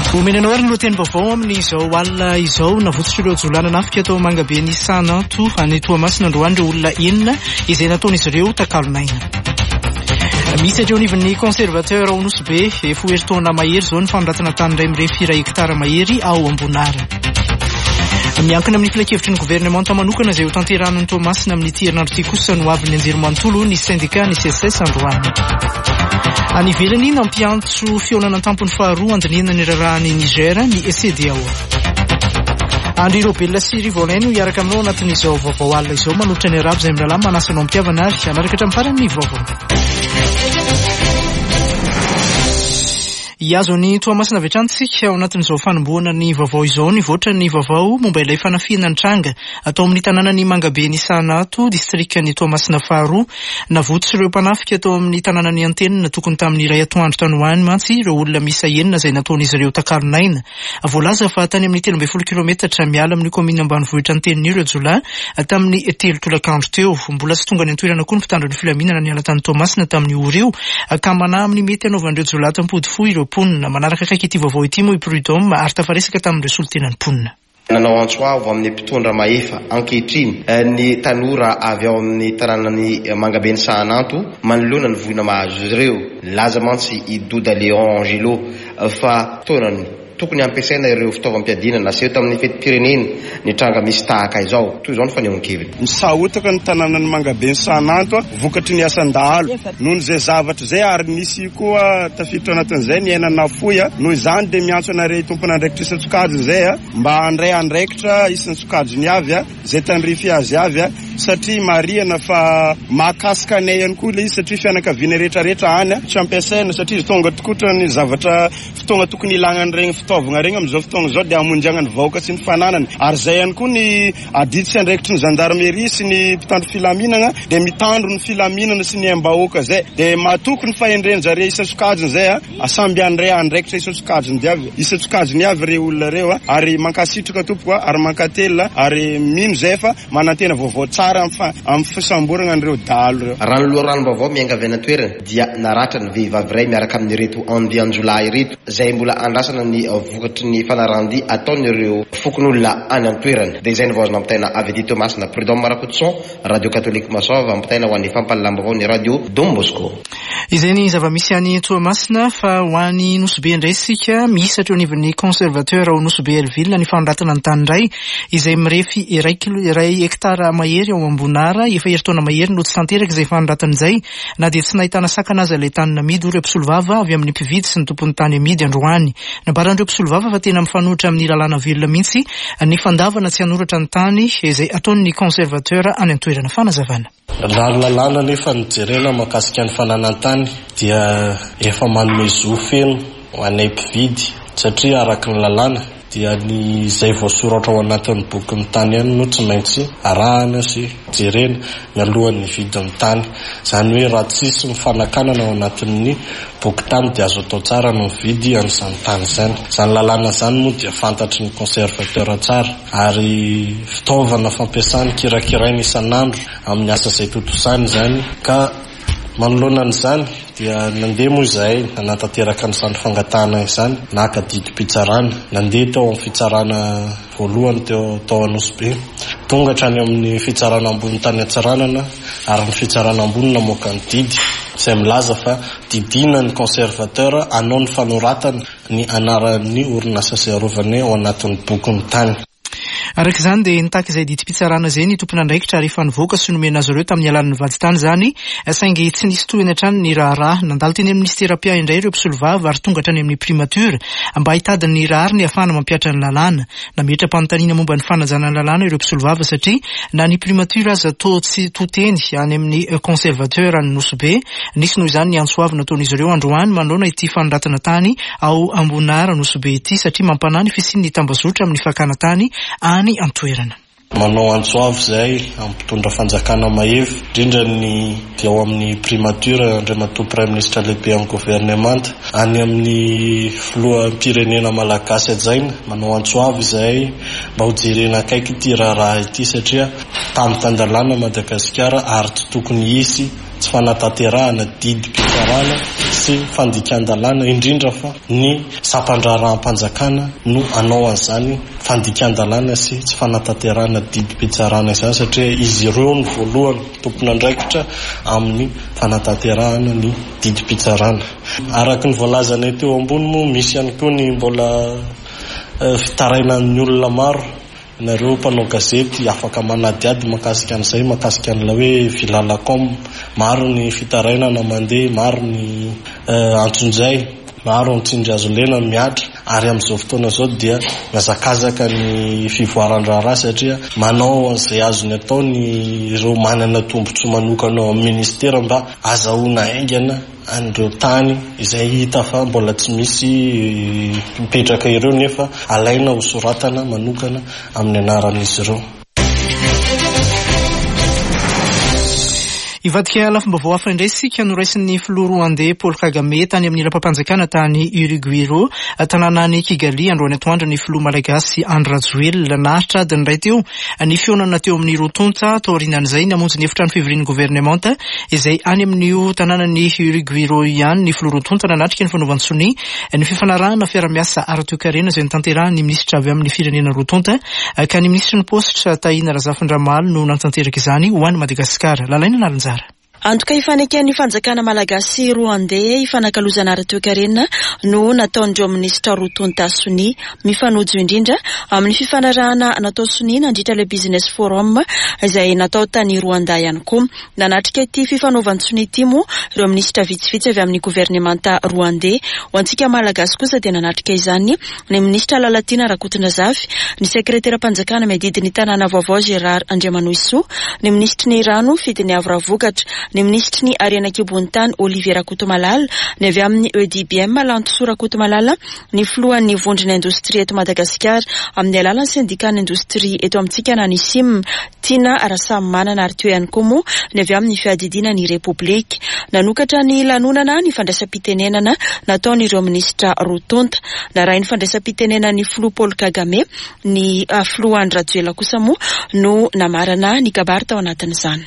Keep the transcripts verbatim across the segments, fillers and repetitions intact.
Omenanao ary no teny vaovao amin'izao alina izao navotsitra ireo jolana nafika atao Mangabe Nisanato any Toamasina androany ireo olona enina izay nataon'izy ireo takalonaina. Misy ireo nivon'ny conservateur ao Nosy Be efa eritaona mahery zao ny fanoratana tany iray mirefy iray hektara mahery ao Ambonara. Miankina amin'ny filakevitry ny gouvernement manokana izay ho tanteran'ny Toamasina amin'ny ity herinandro ity kosa no avy ny anjerimanontolo ny syndicat ny C S S androany. Any ivelany nampiantso fihaonana tampony faharoa andinihana ny rarahany Niger ny E C D A O. Andry Robella sy Rivolay no hiaraka aminao anatin'izao vaovao alina izao manotrany arabo izay milalama manasanao mitiavana ary anaraka hatramin'ny farany vaovao. Iazo ny Toamasina vetrantsika ao anatin'izao fanombohana ny vaovao izao ny voatra ny vaovao momba ilay fanafiana ny tranga atao amin'ny tanàna ny Mangabe Nisanato distriktan'ny Toamasina faharoa navotsy ireo mpanafika atao amin'ny tanàna ny Antenina tokony tamin'ny iray atoandro tanoany mantsy ireo olona misa enina izay nataon'izy ireo takalonaina. Voalaza fa tany amin'ny telo ambin'ny folo kilometatra miala amin'ny komina ambanivohitra Antenina ireo Jola tamin'ny telo tolakandro teo. Mbola tsy tonga ny antoerana koa ny mpitandro ny filaminana ny alatany Toamasina tamin'ny orio ka mana amin'ny mety anaovandreo Jola tampody fo ireo ponina. Manaraka kaiky ity vaovao ity moa i Prudhomme ary tafaresaka tamin'ireo solotenan'ny ponina. Nanao antsoavo amin'ny mpitondra maefa ankehitriny ny tanora avy ao amin'ny tanànan'ny Mangabe Nisanato manoloana ny voina mahazo ireo. Laza mantsy i Douda Léon Angelo fa tonany tokony ampiasaina ireo fitaovam-piadina naseho tamin'ny fetim-pirenena ny tranga misy tahaka izao. Toy izao ny fanehoan-keviny. Misahotaka ny tanànan'ny Mangabe Nisanato vokatry ny asandalo noho izay zavatra izay ary nisy koa tafiditra anatin'izay ny ainana foya noho izany dia miantso anareo tompona andraikitra isan-tsokajiny izay mba andray andraikitra isan-tsokajiny avy izay tandrify azy avy satria mariana fa mahakasika anay ihany koa ilay izy satria fianakaviana rehetrarehetra any tsy ampiasaina satria tonga tokotra ny zavatra fotoana tokony ilagna regny fitaovagna regny amin'izao fotoana izao dia hamonjana ny vahoaka sy ny fananany ary izay ihany koa ny adidy sy andraikitry ny gendarmerie sy ny mpitandro filaminana dia mitandro ny filaminana sy ny am-bahoaka izay dia mahatoky ny fahendreny zareo isan-tsokajiny izay asamby andray andraikitra isan-tsokajiny diavy isan-tsokajiny avy reo olona reo ary mankasitraka tompoko ary mankatelina ary mino izay fa manantena vaovao tsara amin'ny fisamborana an'ireo dalo reo. Raha ny loha ranom-baovao miangavena toerana dia naratra ny vehivavy iray miaraka amin'ny reto andianjolahy ireto izay mbola andrasana ny vokatry ny fanarandi ataon'ireo fokon'olona any an-toerana. Dia izay ny vaozina ampitaina avy ety Toamasina. Prudhomme Marakotson, Radio Catholique Masova ampitaina ho an'ny fampalalam-baovao ny Radio Dom Bosco. Izay ny zava-misy any Toamasina fa ho an'ny Nosy Be indray sika misy atao anivon'ny conservateur ao Nosy Be Elville ny fanoratana ny tany iray izay mirefy iray kilo iray hektara mahery ao Ambonara efa eritaona mahery no tsy tanteraka izay fanoratana izay na dia tsy nahitana sakana aza ilay tany namidy ireo mpisolovava avy amin'ny mpividy sy ny tompon'ny tany amidy androany. Nabaran'ireo mpisolovava fa tena mifanohitra amin'ny lalàna velona mihitsy ny fandavana tsy hanoratra ny tany izay ataon'ny conservateur any an-toerana. Fanazavana. Raha lalàna nefa nijerena mahakasika ny fananantany dia efa manome zo feno ho anay mpividy satria araka ny lalàna dia ny izay voasoratra ao anatin'ny boky ny tany ihany no tsy maintsy arahana sy jerena ny alohan'ny vidy ny tany. Izany hoe raha tsisy mifanakanana ao anatin'ny boky tany dia azo atao tsara no mividy an'izany tany izany. Izany lalàna izany moa dia fantatry ny conservateur tsara ary fitaovana fampiasany kirakirainy isan'andro amin'ny asa izay totosany izany ka manoloana an'izany dia nandeha moa izahay nanatanteraka n'izany fangatahana izany na akadidim-pitsarana nandeha tao amin'ny fitsarana voalohany teo tao Nosy Be tonga hatrany amin'ny fitsarana ambony tany Antsiranana ary ny fitsarana ambony namoaka ny didy izay milaza fa didina ny conservateur anao ny fanoratana ny anaran'ny orinasa izay arovany ao anatin'ny boky ny tany. Araka izany dia nitaka izay didim-pitsarana izay ny tompona andraikitra rehefa nivoaka sy nomena azy ireo tamin'ny alalan'ny vaditany izany saingy tsy nisy tohiny hatrany ny raharaha. Nandalo teny amin'ny ministera pia indray ireo mpisolovava ary tonga hatrany amin'ny primature mba hitadiny ny rahary ny ahafahana mampiatra ny lalàna. Nametra-panontaniana momba ny fanajana ny lalàna ireo mpisolovava satria na ny primature aza atao tsy toteny any amin'ny conservateur any Nosy Be nisy noho izany ny antsoavy nataon'izy ireo androany manoloana ity fanoratana tany ao Ambonara Nosy Be ity satria mampanahy ny fisian'ny tambazotra amin'ny fakana tany any an-toerana. Manao antsoavy izay ampitondra fanjakana mahevy indrindra ny dia ao amin'ny primature andriamatoa prime ministre lehibe amin'ny gouvernement any amin'ny filoham-pirenena malagasy ajaina manao antsoavy izay mba ho jerena akaiky ity raharaha ity satria tamin'ny tandalàna Madagasikara ary tsy tokony hisy tsy fanatanterahana didim-pitsarana sy fandikan-dalàna indrindra fa ny sampandrarahampanjakana no anao an'izany fandikan-dalàna sy tsy fanatanterahana didim-pitsarana izany satria izy ireo ny voalohany tompona andraikitra amin'ny fanatanterahana ny didim-pitsarana. Araka ny voalazana teo ambony moa misy ihany koa ny mbola fitarainan'ny olona maro nareo mpanao gazety afaka manadiady makasika an'izay makasika an'la hoe Vilalacom, maro ny fitarainana mandeha, maro ny antsunjay, maro ny Tsinjazolena miatra ary amin'izao fotoana izao dia miazakazaka ny fivoaran-draharaha satria manao an'izay azony atao ny ireo manana tombotsoa manokana ao amin'ny ministera mba azahoana aingana an'ireo tany izay hita fa mbola tsy misy mipetraka ireo nefa alaina ho soratana manokana amin'ny anaran'izy ireo. Ivadika lafim-baovao hafa indray sika noraisin'ny filoha Rwandais Paul Kagame tany amin'ny ila-pampanjakana tany Uruguay, tanànany Kigali androany atoandro ny filoha malagasy Andry Rajoelina nahitra adiny iray teo ny fionana teo amin'ny rotonta taorinan'izay namonjy ny efitrano fivorian'ny gouvernemanta izay any amin'io tanànany Uruguay ihany ny filoha rotonta nanatrika ny fanaovan-tsony ny fifanarahana fiara-miasa ara-toe-karena izay nitanterahany minisitra avy amin'ny firenena rotonta ka ny ministra ny positra Tahina Razafindramalo no natanteraka izany ho an'ny Madagasikara. Lalaina nalanjara. Antoka ifaneken'ny fanjakana malagasy Rwandais ifanakalozana ara-toe-karena no nataon'ireo ministra rotonta sony mifanojo indrindra amin'ny fifanarahana natao sony nandritra le business forum izay natao tany Rwanda ihany koa. Nanatrika ity fifanaovan-tsony ity moa ireo ministra vitsivitsy avy amin'ny gouvernemanta Rwandais. Ho antsika malagasy kosa dia nanatrika izany ny ministra Lalatina Rakotondrazafy, ny sekretera-panjakana miadidin'ny tanàna vaovao Gérard Andriamanoisoa, ny ministry ny rano Fidiny Avravokatra, ny ministry ny Ariana Kibontany Olivier Rakotomalala, ny avy amin'ny E D B M Lantoso Rakotomalala, ny filohan'ny vondrona indostria eto Madagasikara amin'ny alalan'ny syndicat indostria eto amintsika na ny S I M Tina Rasamanana ary teo ihany koa moa ny avy amin'ny fiadidinan'ny Republika. Nanokatra ny lanonana ny fandraisam-pitenenana nataon'ireo ministra rotonta. Narainy fandraisam-pitenenan'ny filoha Paul Kagame, ny filoha Andry Rajoelina kosa moa no namarana ny kabary tao anatin'izany.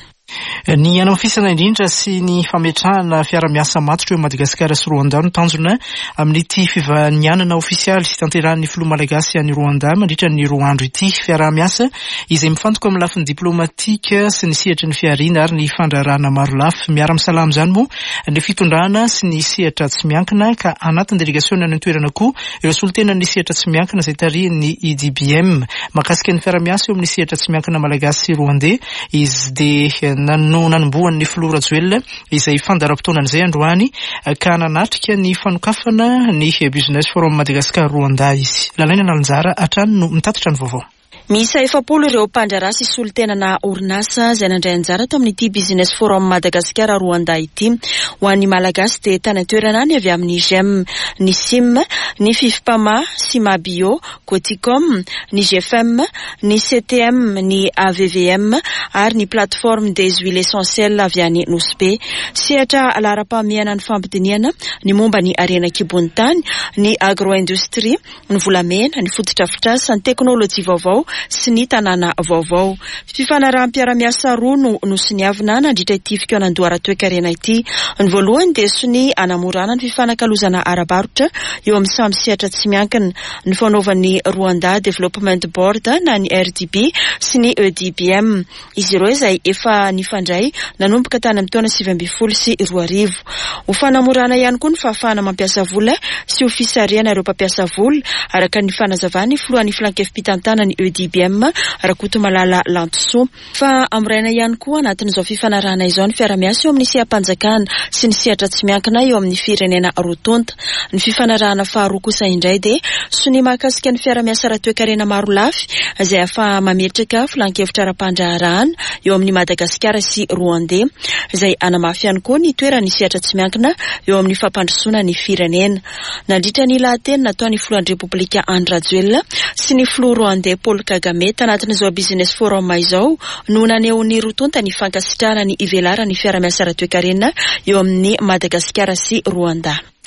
Ny anamafisana indrindra sy ny fametrahana fiara-miasa matotra eo Madagasikara sy Rwanda no tanjona amin'ity fivanianana ofisialy sy tanterahan'ny filoha malagasy any Rwanda mandritra ny roa andro ity. Fiara-miasa izay mifantoka amin'ny lafiny diplomatika sy ny sehatra ny fiarina ary ny fandrarahana maro lafy. Miara-misalama izany moa ny fitondrana sy ny sehatra tsy miankina ka anatin'ny delegasiona ny toerana koa ireo solotena ny sehatra tsy miankina izay tarihin'ny E D B M makasika ny fiara-miasa eo amin'ny sehatra tsy miankina malagasy Rwandais. Izy dia no nanombohan'ny filoha Rajoelina izay fandaram-potoanan'izay androany ka nanatrika ny fanokafana ny business forum Madagasikara Rwanda izy. Lalaina nalanjara hatrany no mitatitra ny vaovao. Misa efapolo ireo mpandrara sy solotenana orinasa izay nandray anjara tao amin'ity business forum Madagasikara Rwanda ity. Ho an'ny malagasy dia tany toerana ny avy amin'ny G E M, ny S I M, ny FIFPAMA, Sima Bio, Coticom, ny G F M, ny C T M, ny A V V M ary ny plateforme des huiles essentielles avy any N O S P. Sehatra lara-pahamiana ny fampidiniana ny momba ny Ariana Kibontany, ny agroindustrie, ny volamena, ny fototrafitra, ny teknôlôjia vaovao sy ny tanàna vaovao. Fifanarahanam-piara-miasa roa no nosiniavina nandritra ity fikoanan-doha ara-toe-karena ity. Ny voalohany dia sony anamorana ny fifanakalozana ara-barotra eo amin'ny samy sehatra tsy miankina. Ny fanaovan'ny Rwanda Development Board na ny R D B sy ny E D B M. Izy ireo izay efa nifandray nanomboka tany amin'ny taona sivy ambin'ny folo sy roa arivo. Ho fanamorana ihany koa ny fahafahana mampiasa vola sy ho fisariana ireo mpampiasa vola araka ny fanazavany filohan'ny filankevim-pitantanany E D B M Rakotomalala Lantoso. Fa amraina ihany koa anatin'izao fifanarahana izao ny fiara-miasa eo amin'ny seham-panjakana sy ny sehatra tsy miankina eo amin'ny firenena rotonta. Ny fifanarahana faharoa kosa indray dia sony mahakasika ny fiara-miasa ara-toe-karena maro lafy izay afa mametraka filankevitra ara-pandraharahana eo amin'ny Madagasikara sy Rwandais izay anamafy ihany koa ny toerany sehatra tsy miankina eo amin'ny fampandrosoana ny firenena. Nandritra ny lahateny nataon'ny filohan'ny Republika Andry Rajoelina sy ny filoha Rwandais Paul Kagame tanatin'izao business forum izao no naneho'ny rotonta ny fankasitrahana ny ivelarany fiara-miasa ara-toe-karena eo amin'ny Madagasikara sy Rwanda.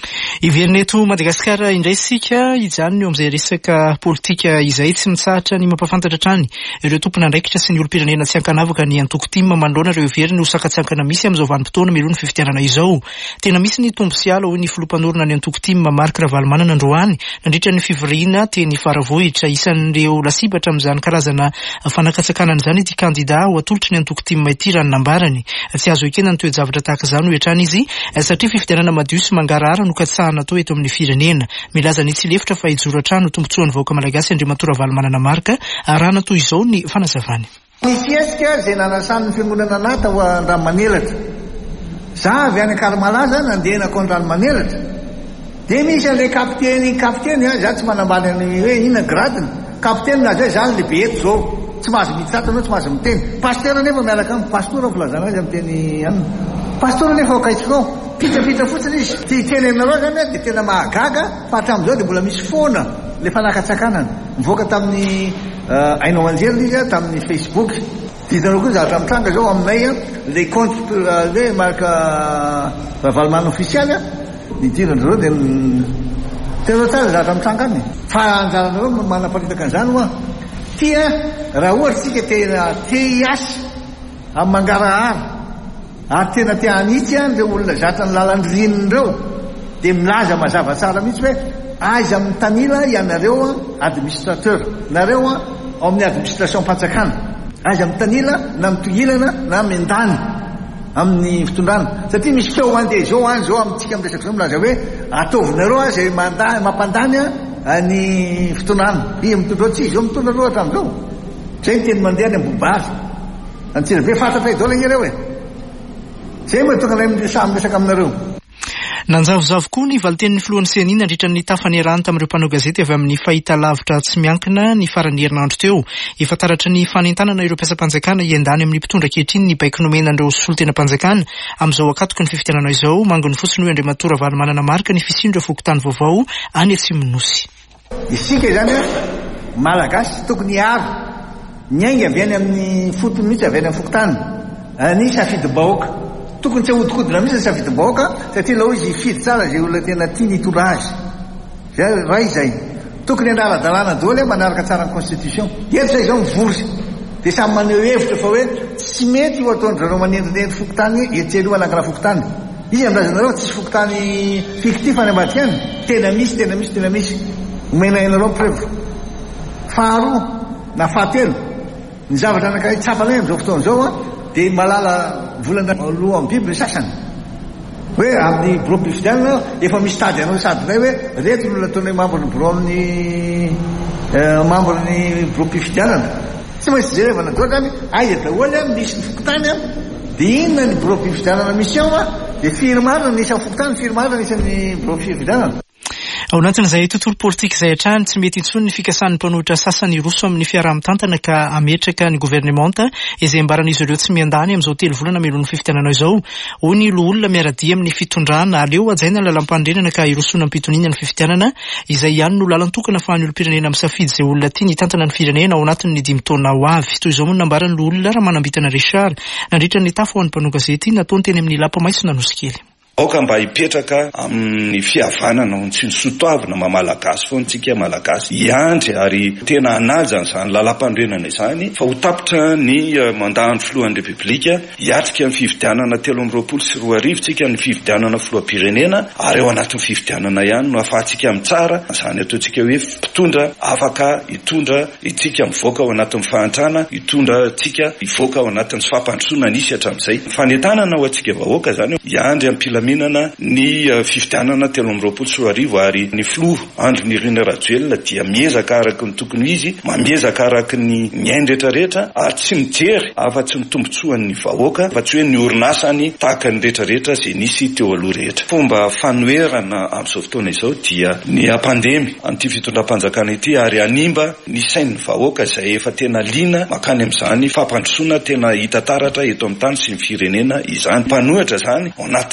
Ivereneto Madagasikara indray sika izany eo amin'izay resaka politika izay tsy mitsahatra ny mampafantatra trany ireo tompona andraikitra sy ny olom-pirenena tsy ankanavaka ny antoko tima manoloana ireo iveriny ho sakatsakana misy amin'izao vanim-potoana milona fifidianana izao. Tena misy ny tombo sy ala hoy ny filompanorona ny antoko tima Mark Ravalomanana Androany nandritra ny fivoriana teny Faravohitra isan'ireo lasibatra amin'izany karazana fanakatsakana izany ity kandida ho atolotry ny antoko tima ity ranombarany. Tsy azo ekena ny toe-javatra tahaka izany ho etrany izy satria fifidianana madio sy mangarahara no katsahana atao eto amin'ny firenena. Milaza ny tsy lefitra fa hijoro hatrany ho tombontsoan'ny vahoaka malagasy Andriamatora Ravalomanana Marka arahana toy izao ny fanazavany. Nisesika zay nanasan'ny fiangonana nata ho Andriamanelatra. Za avy any Karmalaza nandehanako Andriamanelatra. Dia misy an'ilay kapiteny kapiteny za tsy manambany ny hoe ina gradiny. Kapiteny na zay za lehibe eto zao. Tsy mahazo mitsatana tsy mahazo miteny. Pasteur nefa miaraka amin'ny pastora filazana azy amin'ny teny pastora nefa akaitsika ao. Pitapita fotsiny izy. Ty teny aminareo zany dia tena mahagaga fa hatramin'izao dia mbola misy foana le fanakatsakanana. Mivoaka tamin'ny Ainao Anjely izy tamin'ny Facebook. Ditanao koa zavatra mitranga zao aminay le compte le marka Ravalomanana officiel ny diran'ireo dia tena tsara zavatra mitranga any. Fa anjaranareo manaparitaka an'izany hoa tia raha ohatra tsika tena te hiasa amin'ny mangarahara ary tena te hanitsy le olona zatra ny lalan'ny rinin'ireo dia milaza mazava tsara mihitsy hoe aiza amin'ny tanila ianareo administrateur nareo ao amin'ny administration mpanjakana aiza amin'ny tanila na mitohilana na mendany amin'ny fitondrana satria misy feo andeha zao any zao amintsika miresaka zao milaza hoe ataovinareo a zay mampandany ny fitondrana i mitondra tsy zao mitondra roa hatramin'izao zay ny teny mandeha ny ambobary antsira be fantatra idao la ireo e zay moa tonga lay samy resaka aminareo. Nanjavozavo koa ny valiten'ny filohan'ny C N I nandritra ny tafanierany tamin'ireo mpanao gazety avy amin'ny fahita lavitra tsy miankina ny farany herinandro teo. Efa taratra ny fanentanana ireo mpiasam-panjakana iendany amin'ny mpitondra ankehitriny ny baiko nomenandreo solon-tena-panjakana amin'izao akatoka ny fifidianana izao mangony fotsiny hoe Andriamatora Ravalomanana Marka ny fisindro fokotany vaovao any Atsimonosy. Isika zany malagasy tokony hiaro ny aingana avy any amin'ny fotony mihitsy avy any amin'ny fokotany ny safidy-bahoaka. Tokony tsy ahodikodina mihitsy ny safidy-bahoaka satria lao izy fidy tsara zay olona tena tia ny hitondra azy. Zay raha izay. Tokony andrala-dalàna daholo manaraka tsara ny constitution. Eto zay zao mivory. Dia samy maneho hevitra fa hoe tsy mety ho ataon'izareo manendrinendry fokotany hoe etsy aloha anangana fokotany. Izy amilazanareo tsisy fokotany fictif any ambadiany. Tena misy, tena misy, tena misy. Omena ianareo preuve. Faharoa na fahatelo. Ny zavatra anankiray tsapana amin'izao fotoana izao dia malala volana loha amin'ny Biblia sasany. Hoe amin'ny bureau pifidianana efa misy tady anao sady nay hoe reto no nataonay membre bureau amin'ny membre ny bureau pifidianana. Tsy maintsy jerevana doa zany aiza daholo misy ny fokotany dia inona ny bureau pifidianana misy ao dia firmarina ny isan'ny fokotany firmarina ny isan'ny bureau pifidianana. Ao anatin'izay tontolo politika izay hatrany tsy mety intsony ny fikasan'ny mpanohitra sasany roso amin'ny fiaraha-mitantana ka ametraka ny gouvernemanta izay ambaran'izy ireo tsy miandany amin'izao telo volana melon'ny fifidianana izao. Hoy ny loholona miaradia amin'ny fitondrana aleo ajaina ny lalam-pandrenana ka hirosona ampitonina ny fifidianana izay ihany no lalantokana fa ny olom-pirenena misafidy izay olona tia ny tantana ny firenena ao anatin'ny dimy taona ho avy. Toy izao moa nambarany loholona raha manambitana Richard nandritra ny tafo ho an'ny mpanao gazety nataony teny amin'ny lapa maitso Nanosikely. Aoka mba hipetraka amin'ny fihavanana ho tsy ny sotoavina mamalagasy foana tsika malagasy iandry ary tena anaja n'izany lalam-pandrenana izany fa ho tapitra ny mandahany filohan'ny repoblika hiatrika amin'ny fifidianana telo amby roapolo sy roa arivo tsika ny fifidianana filoham-pirenena ary ao anatin'ny fifidianana ihany no ahafahantsika amin'ny tsara izany ataontsika hoe mpitondra afaka hitondra itsika mivoaka ao anatin'ny fahantrana hitondra tsika hivoaka ao anatin'ny sy fampandrosoana nisy hatramin'izay fanentanana ho antsika vahoaka izany hiandry amin'ny minana ny fifidianana telo amby roapolo sy roa arivo ary ny filoha Andry Nirina Rajoelina dia miezaka araky ny tokony izy mamiezaka araky ny miainy rehetrarehetra ary tsy mijery afa-tsy ny tombontsoan'ny vahoaka fa tsy hoe ny orinasany tahaka ny rehetrarehetra izay nisy teo aloha rehetra. Fomba fanoherana amin'izao fotoana izao dia ny ampandemy an'ity fitondram-panjakana ity ary animba ny sain'ny vahoaka izay efa tena liana makany amin'izany fampandrosoana tena hita taratra eto amin'ny tany sy ny firenena izany. Mpanohitra izany ao anatin'ny hoe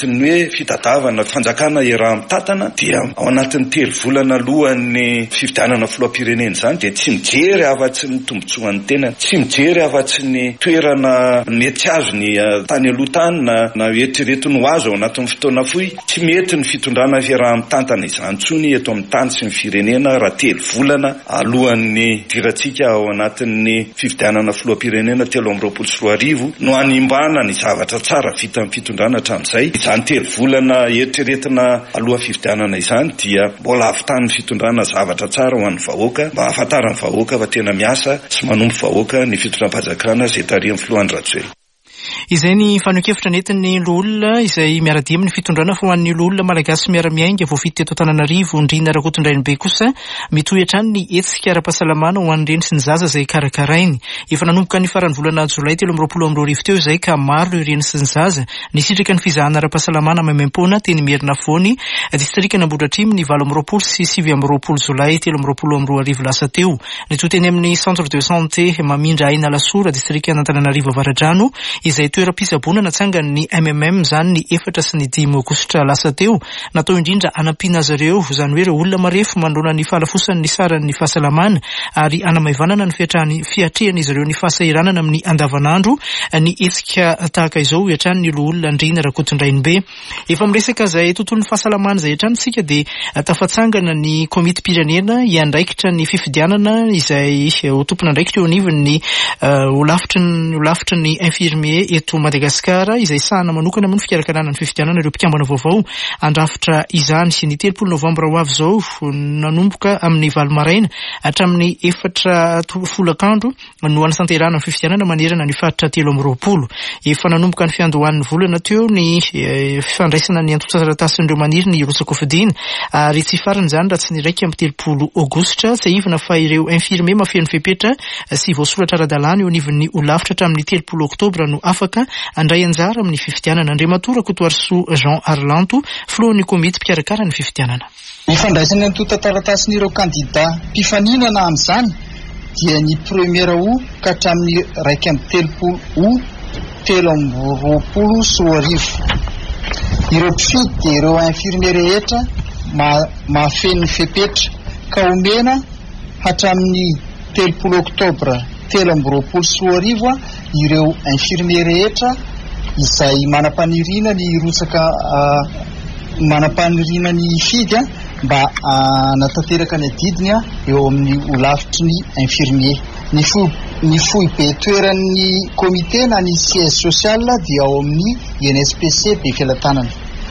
hoe fitadiavana fanjakana era mitantana dia ao anatin'ny telo volana alohan'ny fifidianana filoham-pirenena zany dia tsy mijery afa-tsy ny tombotsoan'ny tena, tsy mijery afa-tsy ny toerana mety azo ny tany aloha-tany na na eritreretiny ho azo ao anatin'ny fotoana fohy. Tsy mety ny fitondrana fiaraha-mitantana izany tsony eto amin'ny tany sy ny firenena raha telo volana alohan'ny dirantsika ao anatin'ny fifidianana filoham-pirenena telo amby roapolo sy roa arivo no animbana ny zavatra tsara vita amin'ny fitondrana hatramin'izay. Izany telo volana eritreretina aloha fifidianana izany dia mbola avitan'ny fitondrana zavatra tsara ho an'ny vahoaka, mba ahafantaran'ny vahoaka fa tena miasa sy manombo vahoaka ny fitondram-panjakana izay tarihan'ny filohan'ny Rajoelina. Izay ny fanohikevitra nentin'ny olona izay miaradia amin'ny fitondrana fa ho an'ny olona malagasy miara-miainga voafidy teto Antananarivo ndrina rakotondrainy be kosa mitohy hatrany ny hetsika ara-pahasalamana ho an'ireny sy ny zaza izay karakarainy. Efa nanomboka ny faran'ny volana Jolay telo amby roapolo amby roa arivo teo izay ka maro ireny sy ny zaza nisitraka ny fizahana ara-pahasalamana maimaimpona teny Merina Fony distrika Ambohidratrimo ny valo amby roapolo sy sivy amby roapolo Jolay telo amby roapolo amby roa arivo lasa teo. Nitohy teny amin'ny centre de santé Mamindra Aina Lasora distrika Antananarivo Avaradrano izay toeram-pisabona natsangan'ny M M M zany ny efatra sy ny dimy aogositra lasa teo. Natao indrindra anampiana azy ireo zany hoe ireo olona marefo manoloana ny fahalafosan'ny saran'ny fahasalamana ary anamaivanana ny fiatrehan'izy ireo ny fahasairanana amin'ny andavanandro ny hetsika tahaka izao hiatrany ny olona ndrina rakotondrainy be. Efa miresaka izay tontolon'ny fahasalamana izay hiatrany sika dia tafatsangana ny komity pirenena iandraikitra ny fifidianana izay ho tompona andraikitra eo anivon'ny olafitry ny infirmier eto Madagasikara izay sahana manokana amin'ny fikarakarana ny fifidianana ireo mpikambana vaovao andrafitra izany sy ny telopolo novambra ho avy izao nanomboka amin'ny valo maraina hatramin'ny efatra folakandro no anasanterana ny fifidianana manerana ny faritra telo amby roapolo. Efa nanomboka ny fiandohan'ny volana teo ny fifandraisana ny antosarataratasyn'ireo maniry ny Rosakovidina ary tsy farany izany raha tsy ny raika amby telopolo aogositra tsy aivana fa ireo infirmier mafeno fepetra sy voasoratra ara-dalàna eo anivon'ny olafitra hatramin'ny telopolo oktobra no afaka andray anjara amin'ny fifidianana. Andriamatora Kotoarisoa Jean Arlanto filohan'ny komity mpikarakara ny fifidianana. Ny fandraisana ny tonta-taratasyn'ireo kandida mpifaninana amin'izany dia ny premiera o ka hatramin'ny raika amby telopolo o telo amby roapolo sy roa arivo. Ireo mpifidy dia ireo infirmier rehetra mahafeno fepetra ka omena hatramin'ny telopolo oktobra telo amby roapolo sy roa arivo ireo infirmier rehetra izay manam-paniriana ny rotsaka manam-paniriana ny fidy mba natateraka ny adidiny eo amin'ny olafitry ny infirmier. Ny fo ny fohy be toeran'ny komite na ny siège social dia ao amin'ny I N S P C be filatanana.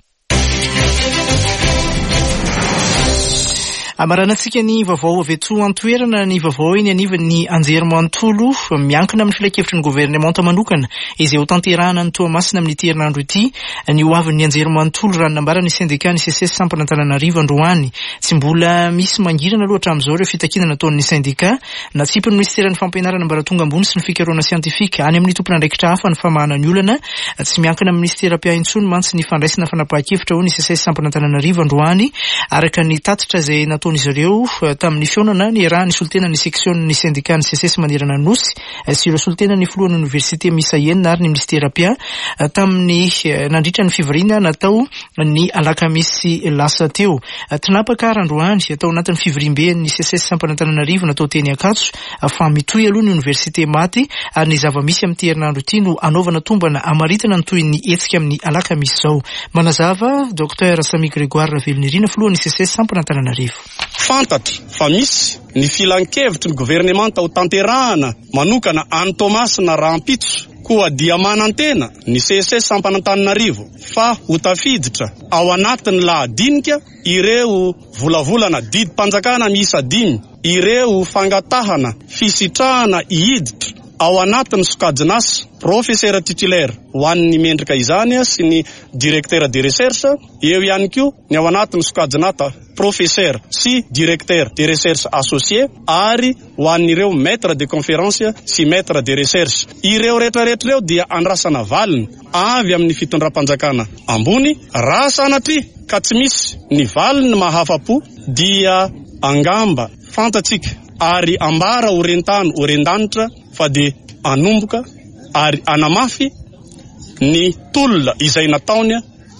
Amaranantsika ny vaovao avy eto an-toerana ny vaovao eny anivon'ny anjerimanontolo miankina amin'ny filakevitry ny governemanta manokana izay ho tanterahana ny Toamasina amin'ny ity herinandro ity ny hoavin'ny anjerimanontolo raha nambarany syndicat ny C S S sampana Antananarivo androany. Tsy mbola misy mangirana loatra amin'izao ireo fitakiana nataon'ny syndicat na tsipy ny ministeran'ny fampianarana ambaratonga ambony sy ny fikarohana siantifika any amin'ny tompona andraikitra hafa ny famahana ny olana tsy miankina amin'ny ministera piaintsony mantsy ny fandraisana fanapahan-kevitra ho ny C S S sampana Antananarivo androany araka ny tatitra izay nataony izy ireo tamin'ny fionana ny raha ny solitena ny seksion'ny syndicat ny C S S manerana nosy sy ireo solitena ny filohan'ny université misa enina ary ny ministera pia tamin'ny nandritra ny fivoriana natao ny alakamisy lasa teo. Tinapaka androany atao anatin'ny fivorimbe ny C S S sampana Antananarivo natao teny Ankatso fa mitohy aloha ny université maty ary ny zava-misy amin'ny herinandro ity no anaovana tombana amaritana ny toy ny hetsika amin'ny alakamisy izao. Manazava Docteur Samy Grégoire Ravelonirina filohan'ny C S S sampana Antananarivo. Fantatra fa misy ny filan-kevitry ny governemanta ho tanterahana manokana any Toamasina Rampitso koa dia manantena ny C S S sampana Antananarivo fa ho tafiditra ao anatin'ny lahadinika ireo volavolana didim-panjakana miisa dimy, ireo fangatahana fisitrahana hiditra ao anatin'ny sokajinasa professeur titulaire ho an'ny mendrika izany sy ny directeur de recherche, eo ihany koa ny ao anatin'ny sokajinata professeur sy directeur de recherche associé ary ho an'ireo maître de conférence sy maître de recherche. Ireo rehetrarehetra ireo dia andrasana valiny avy amin'ny fitondram-panjakana ambony raha sanatry ka tsy misy ny valiny mahafa-po dia angamba fantatsika ary ambara orentany orendanitra fa de anomboka ary anamafy ny tolona izay nataony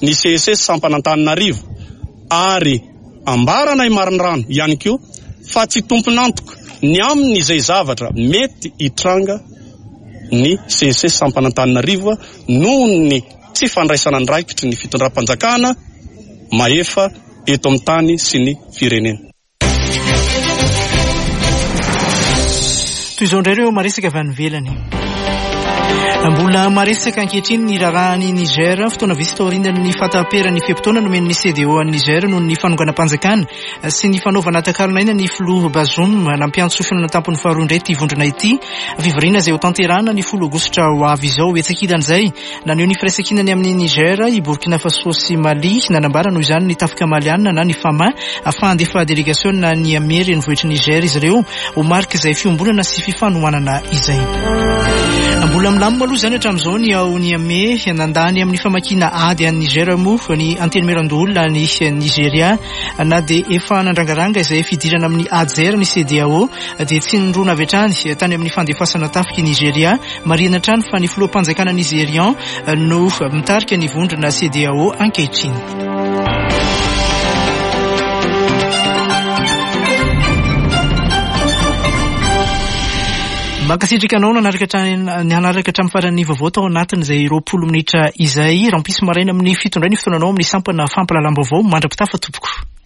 ny C S S Sampanantananarivo ary ambarana i Marindrano ihany koa fa tsy tomponantoka ny amin'izay zavatra mety hitranga ny C S S Sampanantananarivo noho ny tsy fandraisana andraikitry ny fitondram-panjakana maefa eto amin'ny tany sy ny firenena. Toy izao indray ireo maresaka avy any ivelany. Mbola maresaka ankehitriny ny rarahany Niger fotoana vizita aorian'ny fataperan'ny fiampitoana nomen'ny C D O an'i Niger noho ny fanonganam-panjakana sy ny fanaovana takalonaina ny filoha Bazoum nampiantsofina tampony faharoa indray ity vondrona ity. Fivoriana izay ho tanterana ny folo aogositra ho avy izao etsak'ilan'izay naneho ny firaisakinany amin'ny Niger, i Burkina Faso sy Mali nanambara noho izany ny tafika maliana na ny fama afandefa delegasion na ny amery ny vohitry Niger izy ireo ho marika izay fiombolana sy fifanohanana izay. Mbola milamina aloha zany hatramin'izao ny ao ny ame nandany amin'ny famakina ady any Niger moa ny antenimieran-doholona ny Nigeria na dia efa nandrangaranga izay fidirana amin'ny Adzer ny C D A O dia tsy nirona avy hatrany tany amin'ny fandefasana tafika Nigeria marina hatrany fa ny filoham-panjakana Nigerian no mitarika ny vondrona C D A O ankehitriny. Makasitrika anao nanaraka hatramin'ny faran'ny vaovao tao anatin'izay roapolo minitra izay rampisy maraina amin'ny fitondray ny fotoananao amin'ny sampana fampalalam-baovao mandra-pitafa tompoko.